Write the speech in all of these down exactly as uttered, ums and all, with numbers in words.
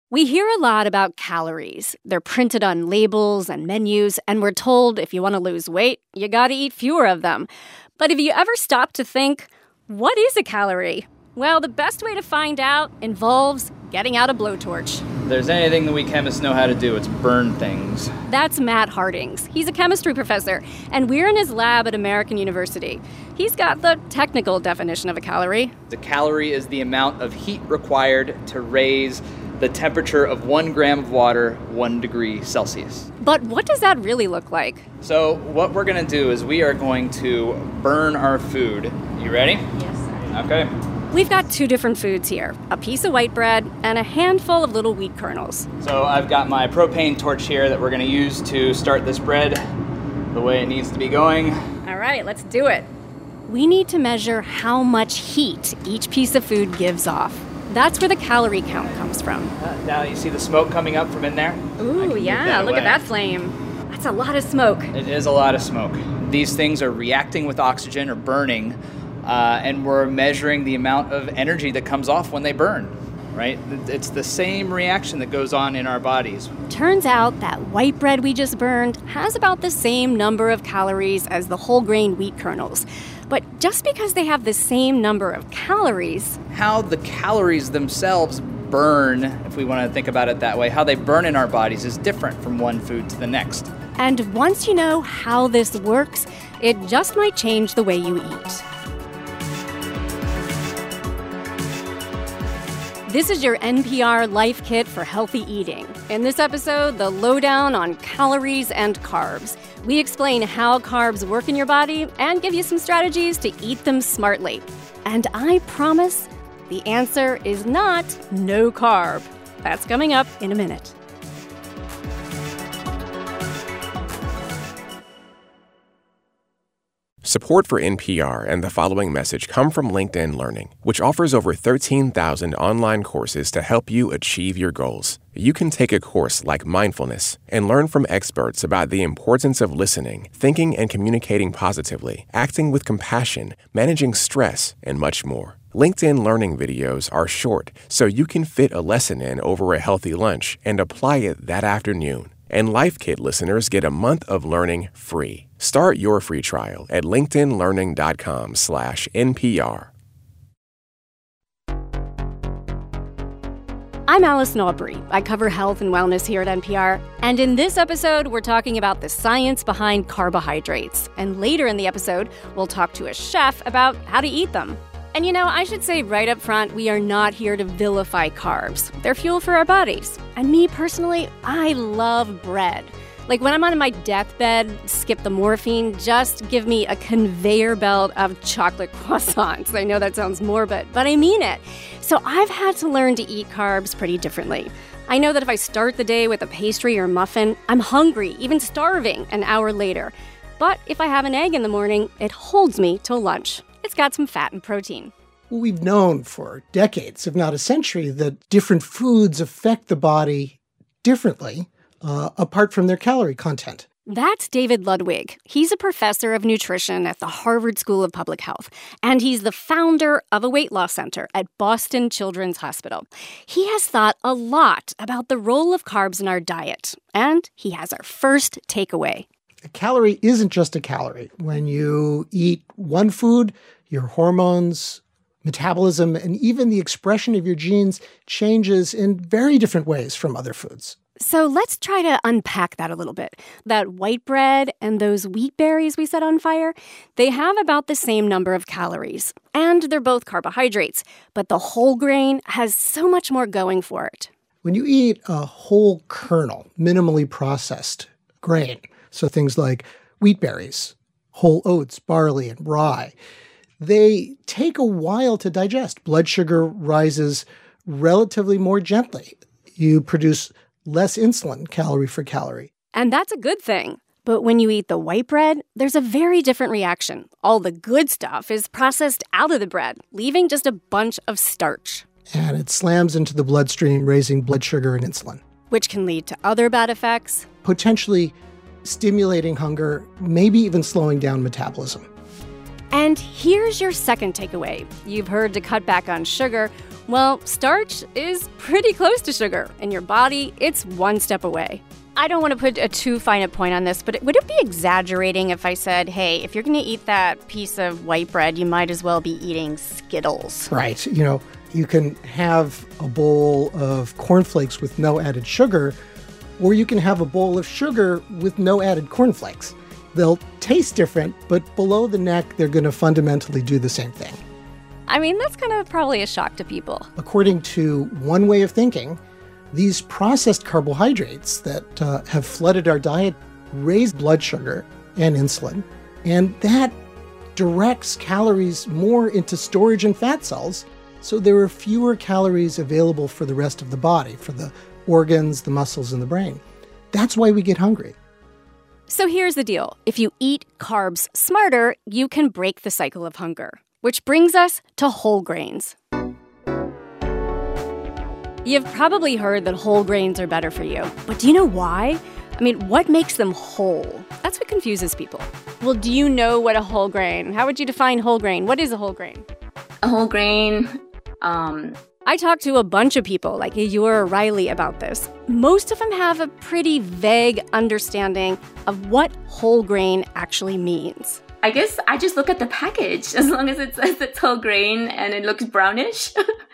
We hear a lot about calories. They're printed on labels and menus, and we're told if you want to lose weight, you gotta eat fewer of them. But have you ever stopped to think, what is a calorie? Well, the best way to find out involves getting out a blowtorch. If there's anything that we chemists know how to do, it's burn things. That's Matt Hardings. He's a chemistry professor, and we're in his lab at American University. He's got the technical definition of a calorie. The calorie is the amount of heat required to raise the temperature of one gram of water one degree Celsius. But what does that really look like? So what we're going to do is we are going to burn our food. You ready? Yes, sir. Okay. We've got two different foods here, a piece of white bread and a handful of little wheat kernels. So I've got my propane torch here that we're going to use to start this bread the way it needs to be going. All right, let's do it. We need to measure how much heat each piece of food gives off. That's where the calorie count comes from. Uh, now you see the smoke coming up from in there? Ooh, yeah, look at that flame. That's a lot of smoke. It is a lot of smoke. These things are reacting with oxygen or burning, uh, and we're measuring the amount of energy that comes off when they burn, right? It's the same reaction that goes on in our bodies. Turns out that white bread we just burned has about the same number of calories as the whole grain wheat kernels. But just because they have the same number of calories... How the calories themselves burn, if we want to think about it that way, how they burn in our bodies is different from one food to the next. And once you know how this works, it just might change the way you eat. This is your N P R Life Kit for Healthy Eating. In this episode, the lowdown on calories and carbs. We explain how carbs work in your body and give you some strategies to eat them smartly. And I promise the answer is not no carb. That's coming up in a minute. Support for N P R and the following message come from LinkedIn Learning, which offers over thirteen thousand online courses to help you achieve your goals. You can take a course like mindfulness and learn from experts about the importance of listening, thinking and communicating positively, acting with compassion, managing stress, and much more. LinkedIn Learning videos are short, so you can fit a lesson in over a healthy lunch and apply it that afternoon. And Life Kit listeners get a month of learning free. Start your free trial at linkedinlearning.com slash NPR. I'm Allison Aubrey. I cover health and wellness here at N P R. And in this episode, we're talking about the science behind carbohydrates. And later in the episode, we'll talk to a chef about how to eat them. And you know, I should say right up front, we are not here to vilify carbs. They're fuel for our bodies. And me personally, I love bread. Like when I'm on my deathbed, skip the morphine, just give me a conveyor belt of chocolate croissants. I know that sounds morbid, but I mean it. So I've had to learn to eat carbs pretty differently. I know that if I start the day with a pastry or muffin, I'm hungry, even starving, an hour later. But if I have an egg in the morning, it holds me till lunch. It's got some fat and protein. Well, we've known for decades, if not a century, that different foods affect the body differently, uh, apart from their calorie content. That's David Ludwig. He's a professor of nutrition at the Harvard School of Public Health, and he's the founder of a weight loss center at Boston Children's Hospital. He has thought a lot about the role of carbs in our diet, and he has our first takeaway. A calorie isn't just a calorie. When you eat one food, your hormones, metabolism, and even the expression of your genes changes in very different ways from other foods. So let's try to unpack that a little bit. That white bread and those wheat berries we set on fire, they have about the same number of calories. And they're both carbohydrates. But the whole grain has so much more going for it. When you eat a whole kernel, minimally processed grain, so things like wheat berries, whole oats, barley, and rye, they take a while to digest. Blood sugar rises relatively more gently. You produce less insulin, calorie for calorie. And that's a good thing. But when you eat the white bread, there's a very different reaction. All the good stuff is processed out of the bread, leaving just a bunch of starch. And it slams into the bloodstream, raising blood sugar and insulin. Which can lead to other bad effects. Potentially stimulating hunger, maybe even slowing down metabolism. And here's your second takeaway. You've heard to cut back on sugar. Well, starch is pretty close to sugar. In your body, it's one step away. I don't want to put a too fine a point on this, but would it be exaggerating if I said, hey, if you're going to eat that piece of white bread, you might as well be eating Skittles? Right. You know, you can have a bowl of cornflakes with no added sugar, or you can have a bowl of sugar with no added cornflakes. They'll taste different, but below the neck, they're going to fundamentally do the same thing. I mean, that's kind of probably a shock to people. According to one way of thinking, these processed carbohydrates that uh, have flooded our diet raise blood sugar and insulin, and that directs calories more into storage and fat cells, so there are fewer calories available for the rest of the body, for the organs, the muscles, and the brain. That's why we get hungry. So here's the deal. If you eat carbs smarter, you can break the cycle of hunger, which brings us to whole grains. You've probably heard that whole grains are better for you, but do you know why? I mean, what makes them whole? That's what confuses people. Well, do you know what a whole grain? How would you define whole grain? What is a whole grain? A whole grain, um... I talked to a bunch of people like Eeyore or Riley about this. Most of them have a pretty vague understanding of what whole grain actually means. I guess I just look at the package. As long as it says it's whole grain and it looks brownish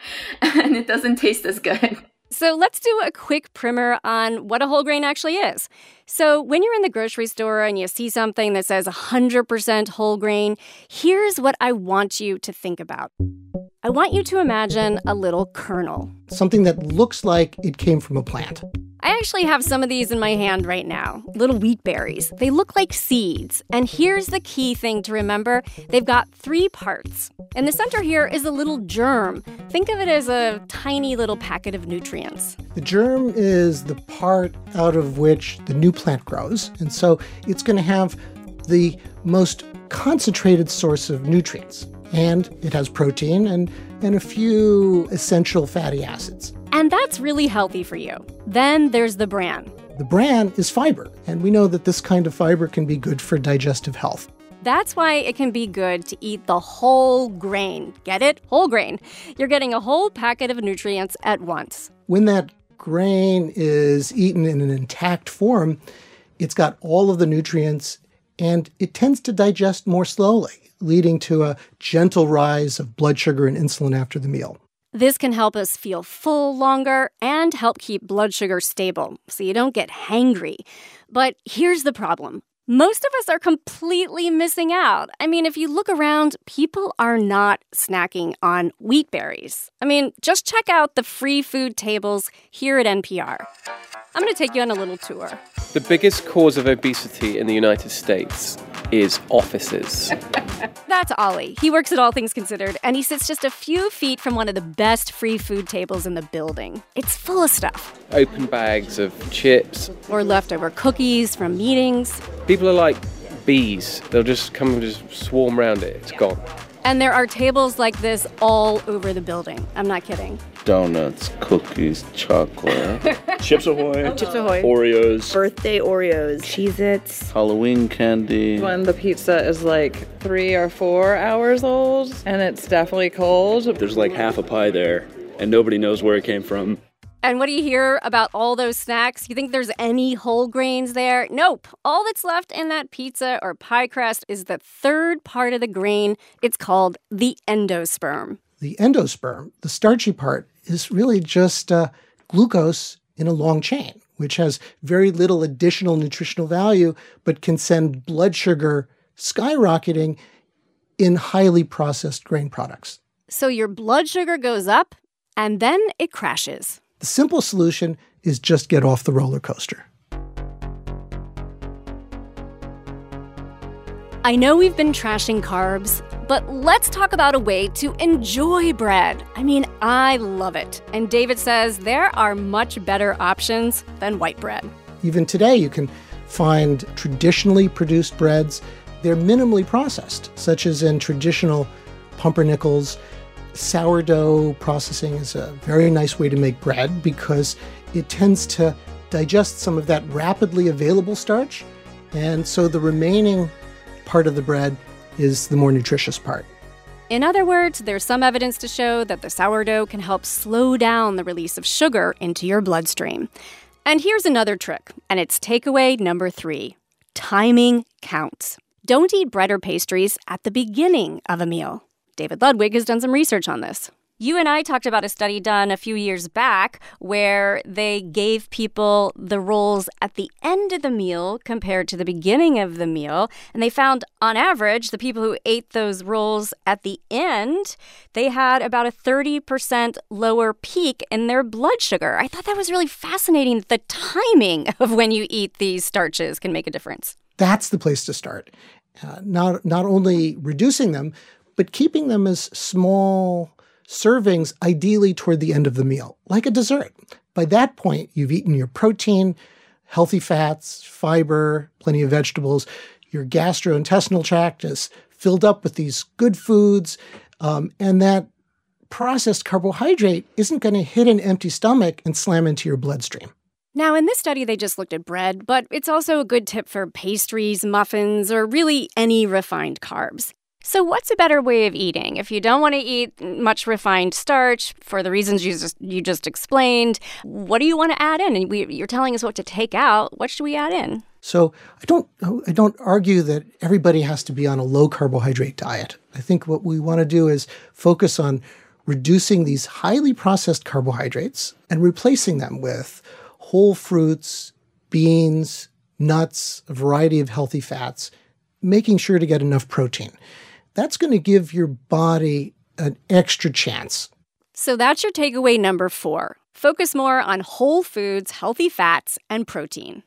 and it doesn't taste as good. So let's do a quick primer on what a whole grain actually is. So when you're in the grocery store and you see something that says one hundred percent whole grain, here's what I want you to think about. I want you to imagine a little kernel. Something that looks like it came from a plant. I actually have some of these in my hand right now, little wheat berries. They look like seeds. And here's the key thing to remember. They've got three parts. In the center here is a little germ. Think of it as a tiny little packet of nutrients. The germ is the part out of which the new plant grows. And so it's going to have the most concentrated source of nutrients. And it has protein and, and a few essential fatty acids. And that's really healthy for you. Then there's the bran. The bran is fiber, and we know that this kind of fiber can be good for digestive health. That's why it can be good to eat the whole grain. Get it? Whole grain. You're getting a whole packet of nutrients at once. When that grain is eaten in an intact form, it's got all of the nutrients, and it tends to digest more slowly, leading to a gentle rise of blood sugar and insulin after the meal. This can help us feel full longer and help keep blood sugar stable so you don't get hangry. But here's the problem. Most of us are completely missing out. I mean, if you look around, people are not snacking on wheat berries. I mean, just check out the free food tables here at N P R. I'm going to take you on a little tour. The biggest cause of obesity in the United States is offices. That's Ollie. He works at All Things Considered, and he sits just a few feet from one of the best free food tables in the building. It's full of stuff. Open bags of chips. Or leftover cookies from meetings. People are like bees. They'll just come and just swarm around it. It's gone. And there are tables like this all over the building. I'm not kidding. Donuts, cookies, chocolate. Chips Ahoy. Chips Ahoy. Oreos. Birthday Oreos. Cheez-Its. Halloween candy. When the pizza is like three or four hours old and it's definitely cold. There's like half a pie there and nobody knows where it came from. And what do you hear about all those snacks? You think there's any whole grains there? Nope. All that's left in that pizza or pie crust is the third part of the grain. It's called the endosperm. The endosperm, the starchy part, is really just uh, glucose in a long chain, which has very little additional nutritional value, but can send blood sugar skyrocketing in highly processed grain products. So your blood sugar goes up, and then it crashes. The simple solution is just get off the roller coaster. I know we've been trashing carbs, but let's talk about a way to enjoy bread. I mean, I love it. And David says there are much better options than white bread. Even today, you can find traditionally produced breads. They're minimally processed, such as in traditional pumpernickels. Sourdough processing is a very nice way to make bread because it tends to digest some of that rapidly available starch. And so the remaining part of the bread is the more nutritious part. In other words, there's some evidence to show that the sourdough can help slow down the release of sugar into your bloodstream. And here's another trick, and it's takeaway number three. Timing counts. Don't eat bread or pastries at the beginning of a meal. David Ludwig has done some research on this. You and I talked about a study done a few years back where they gave people the rolls at the end of the meal compared to the beginning of the meal. And they found, on average, the people who ate those rolls at the end, they had about a thirty percent lower peak in their blood sugar. I thought that was really fascinating that the timing of when you eat these starches can make a difference. That's the place to start. Uh, not, not only reducing them, but keeping them as small servings, ideally toward the end of the meal, like a dessert. By that point, you've eaten your protein, healthy fats, fiber, plenty of vegetables. Your gastrointestinal tract is filled up with these good foods, um, and that processed carbohydrate isn't going to hit an empty stomach and slam into your bloodstream. Now, in this study, they just looked at bread, but it's also a good tip for pastries, muffins, or really any refined carbs. So what's a better way of eating? If you don't want to eat much refined starch for the reasons you just, you just explained, what do you want to add in? And we, you're telling us what to take out. What should we add in? So I don't I don't argue that everybody has to be on a low-carbohydrate diet. I think what we want to do is focus on reducing these highly processed carbohydrates and replacing them with whole fruits, beans, nuts, a variety of healthy fats, making sure to get enough protein. That's going to give your body an extra chance. So that's your takeaway number four. Focus more on whole foods, healthy fats, and protein.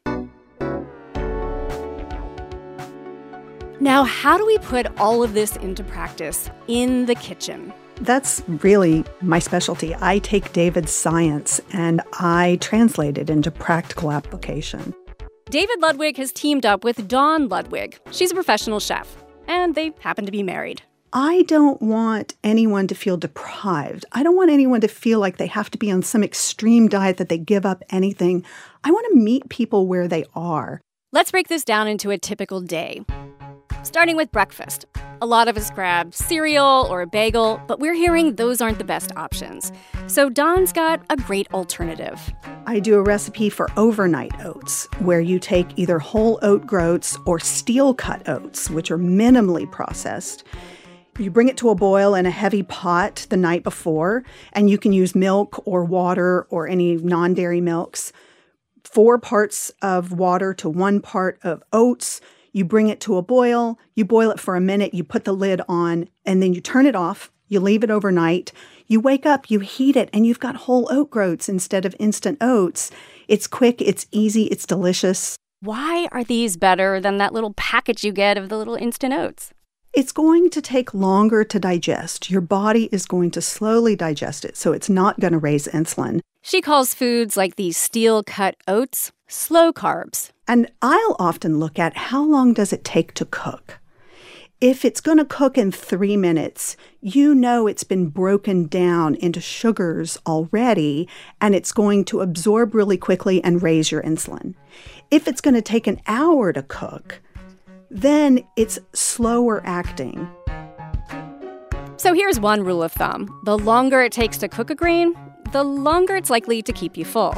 Now, how do we put all of this into practice in the kitchen? That's really my specialty. I take David's science and I translate it into practical application. David Ludwig has teamed up with Dawn Ludwig. She's a professional chef, and they happen to be married. I don't want anyone to feel deprived. I don't want anyone to feel like they have to be on some extreme diet that they give up anything. I want to meet people where they are. Let's break this down into a typical day. Starting with breakfast. A lot of us grab cereal or a bagel, but we're hearing those aren't the best options. So Dawn's got a great alternative. I do a recipe for overnight oats, where you take either whole oat groats or steel-cut oats, which are minimally processed. You bring it to a boil in a heavy pot the night before, and you can use milk or water or any non-dairy milks. Four parts of water to one part of oats. You bring it to a boil, you boil it for a minute, you put the lid on, and then you turn it off, you leave it overnight. You wake up, you heat it, and you've got whole oat groats instead of instant oats. It's quick, it's easy, it's delicious. Why are these better than that little package you get of the little instant oats? It's going to take longer to digest. Your body is going to slowly digest it, so it's not going to raise insulin. She calls foods like these steel-cut oats slow carbs. And I'll often look at how long does it take to cook. If it's going to cook in three minutes, you know it's been broken down into sugars already, and it's going to absorb really quickly and raise your insulin. If it's going to take an hour to cook, then it's slower acting. So here's one rule of thumb. The longer it takes to cook a grain, the longer it's likely to keep you full.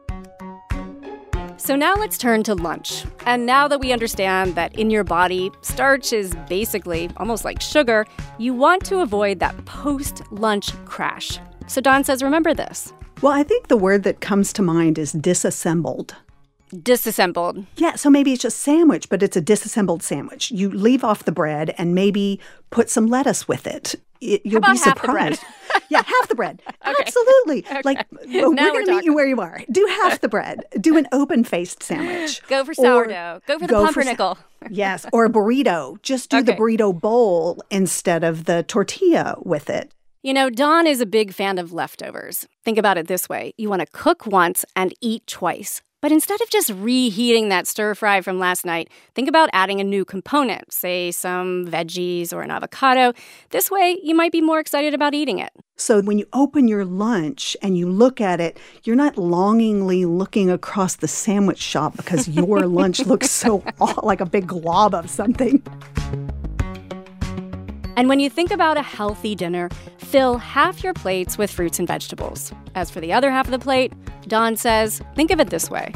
So now let's turn to lunch. And now that we understand that in your body, starch is basically almost like sugar, you want to avoid that post-lunch crash. So Dawn says, remember this. Well, I think the word that comes to mind is disassembled. Disassembled. Yeah, so maybe it's just sandwich, but it's a disassembled sandwich. You leave off the bread and maybe put some lettuce with it. It you'll How about be surprised. Half the bread? Yeah, half the bread. Okay. Absolutely. Okay. Like, well, Now we're going to we're meet you where you are. Do half the bread. Do an open-faced sandwich. Go for sourdough. Go for the go pumpernickel. For, yes, or a burrito. Just do Okay. the burrito bowl instead of the tortilla with it. You know, Dawn is a big fan of leftovers. Think about it this way. You want to cook once and eat twice. But instead of just reheating that stir fry from last night, think about adding a new component, say some veggies or an avocado. This way, you might be more excited about eating it. So when you open your lunch and you look at it, you're not longingly looking across the sandwich shop because your lunch looks so like a big glob of something. And when you think about a healthy dinner, fill half your plates with fruits and vegetables. As for the other half of the plate, Dawn says, think of it this way.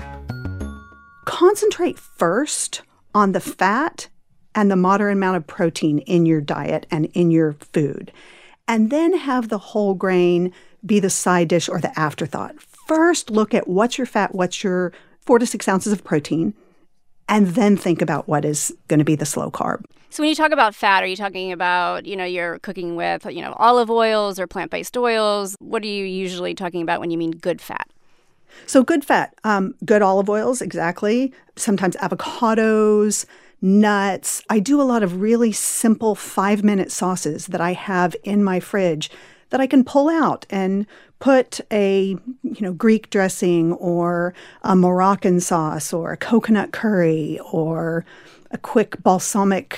Concentrate first on the fat and the moderate amount of protein in your diet and in your food. And then have the whole grain be the side dish or the afterthought. First, look at what's your fat, what's your four to six ounces of protein, and then think about what is going to be the slow carb. So when you talk about fat, are you talking about, you know, you're cooking with, you know, olive oils or plant-based oils? What are you usually talking about when you mean good fat? So good fat, um, good olive oils, exactly. Sometimes avocados, nuts. I do a lot of really simple five-minute sauces that I have in my fridge that I can pull out and put a, you know, Greek dressing or a Moroccan sauce or a coconut curry or a quick balsamic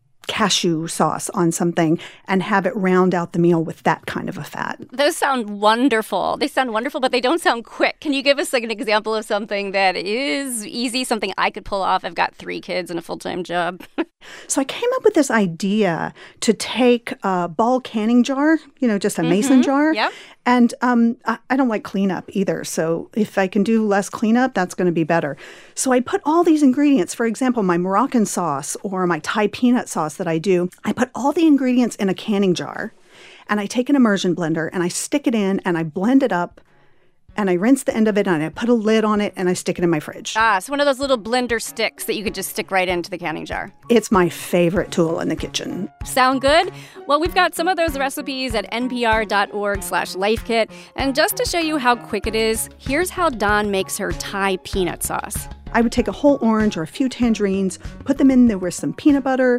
cashew sauce on something and have it round out the meal with that kind of a fat. Those sound wonderful. They sound wonderful, but they don't sound quick. Can you give us like an example of something that is easy, something I could pull off? I've got three kids and a full-time job. So I came up with this idea to take a ball canning jar, you know, just a mm-hmm. mason jar. Yep. And um, I, I don't like cleanup either. So if I can do less cleanup, that's going to be better. So I put all these ingredients, for example, my Moroccan sauce or my Thai peanut sauce that I do, I put all the ingredients in a canning jar and I take an immersion blender and I stick it in and I blend it up. And I rinse the end of it, and I put a lid on it, and I stick it in my fridge. Ah, so one of those little blender sticks that you could just stick right into the canning jar. It's my favorite tool in the kitchen. Sound good? Well, we've got some of those recipes at npr.org slash lifekit. And just to show you how quick it is, here's how Dawn makes her Thai peanut sauce. I would take a whole orange or a few tangerines, put them in there with some peanut butter,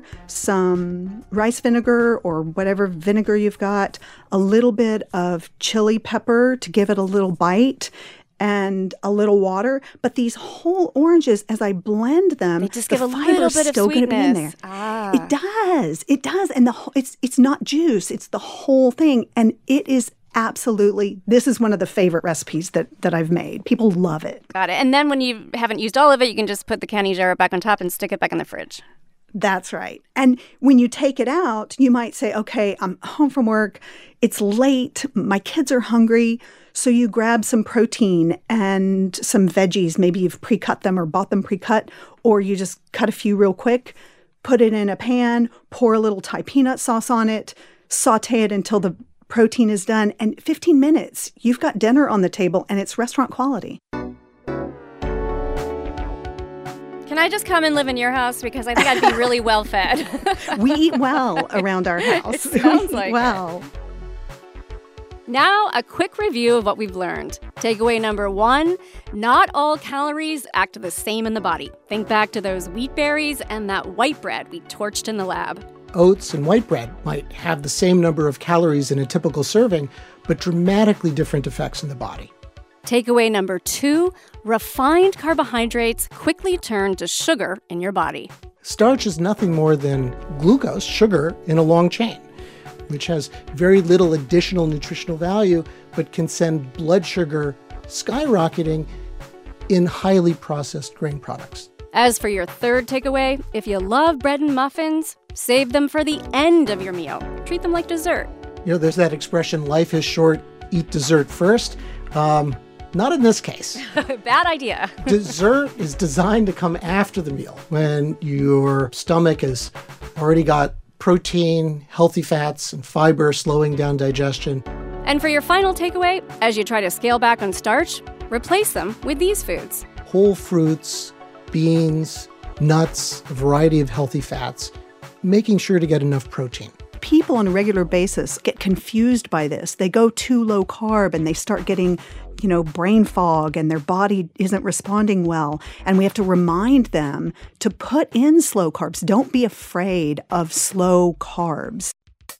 some rice vinegar or whatever vinegar you've got, a little bit of chili pepper to give it a little bite, and a little water. But these whole oranges, as I blend them, they just the give a fiber little is bit of still going to be in sweetness. there. Ah. It does. It does. And the whole, it's it's not juice. It's the whole thing. And it is absolutely, this is one of the favorite recipes that, that I've made. People love it. Got it. And then when you haven't used all of it, you can just put the canning jar back on top and stick it back in the fridge. That's right. And when you take it out, you might say, okay, I'm home from work. It's late. My kids are hungry. So you grab some protein and some veggies. Maybe you've pre-cut them or bought them pre-cut, or you just cut a few real quick, put it in a pan, pour a little Thai peanut sauce on it, saute it until the protein is done, and fifteen minutes, you've got dinner on the table, and it's restaurant quality. Can I just come and live in your house? Because I think I'd be really well fed. We eat well around our house. It sounds like well. Now, a quick review of what we've learned. Takeaway number one, not all calories act the same in the body. Think back to those wheat berries and that white bread we torched in the lab. Oats and white bread might have the same number of calories in a typical serving, but dramatically different effects in the body. Takeaway number two, refined carbohydrates quickly turn to sugar in your body. Starch is nothing more than glucose, sugar, in a long chain, which has very little additional nutritional value, but can send blood sugar skyrocketing in highly processed grain products. As for your third takeaway, if you love bread and muffins, save them for the end of your meal. Treat them like dessert. You know, there's that expression, life is short, eat dessert first. Um, not in this case. Bad idea. Dessert is designed to come after the meal, when your stomach has already got protein, healthy fats, and fiber slowing down digestion. And for your final takeaway, as you try to scale back on starch, replace them with these foods. Whole fruits, beans, nuts, a variety of healthy fats, making sure to get enough protein. People on a regular basis get confused by this. They go too low carb and they start getting, you know, brain fog and their body isn't responding well. And we have to remind them to put in slow carbs. Don't be afraid of slow carbs.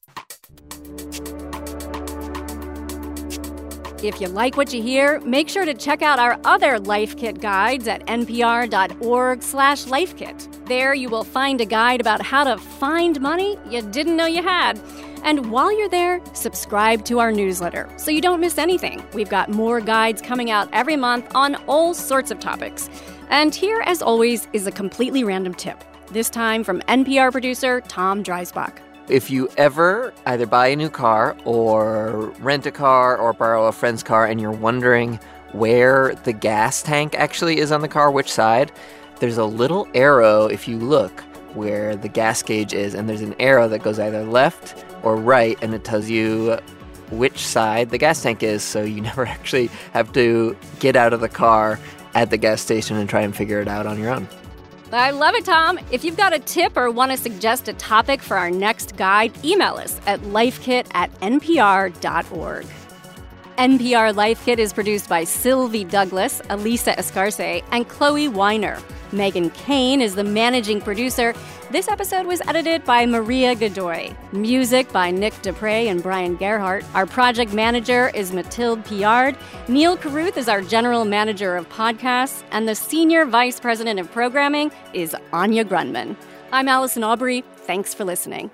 If you like what you hear, make sure to check out our other Life Kit guides at npr.org slash lifekit. There you will find a guide about how to find money you didn't know you had. And while you're there, subscribe to our newsletter so you don't miss anything. We've got more guides coming out every month on all sorts of topics. And here, as always, is a completely random tip, this time from N P R producer Tom Dreisbach. If you ever either buy a new car or rent a car or borrow a friend's car and you're wondering where the gas tank actually is on the car, which side, there's a little arrow if you look where the gas gauge is, and there's an arrow that goes either left or right, and it tells you which side the gas tank is, so you never actually have to get out of the car at the gas station and try and figure it out on your own. I love it, Tom. If you've got a tip or want to suggest a topic for our next guide, email us at lifekit at npr dot org. N P R Life Kit is produced by Sylvie Douglas, Elisa Escarce, and Chloe Weiner. Megan Kane is the managing producer. This episode was edited by Maria Godoy. Music by Nick Dupre and Brian Gerhardt. Our project manager is Mathilde Piard. Neil Carruth is our general manager of podcasts. And the senior vice president of programming is Anya Grundmann. I'm Allison Aubrey. Thanks for listening.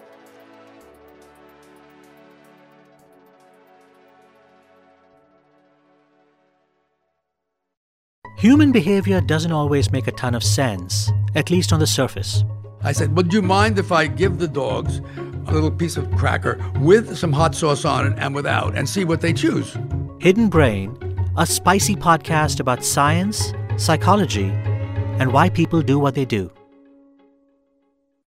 Human behavior doesn't always make a ton of sense, at least on the surface. I said, would you mind if I give the dogs a little piece of cracker with some hot sauce on it and without, and see what they choose? Hidden Brain, a spicy podcast about science, psychology, and why people do what they do.